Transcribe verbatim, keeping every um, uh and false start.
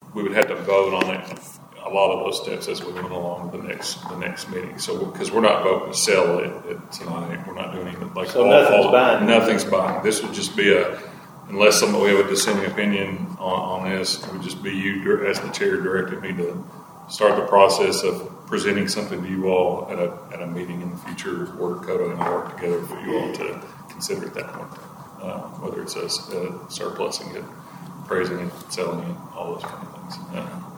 we would have to vote on it, a lot of those steps as we went along to the next the next meeting. So because we're not voting to sell it, it tonight, we're not doing anything like So all, nothing's all, binding. Nothing's binding. This would just be a, unless somebody we have a dissenting opinion on, on this, it would just be you dir- as the chair directed me to start the process of presenting something to you all at a at a meeting in the future, where Dakota and I work together for you all to consider at that point, uh, whether it's a, a surplusing it, appraising it, selling it, all those kind of things. Uh,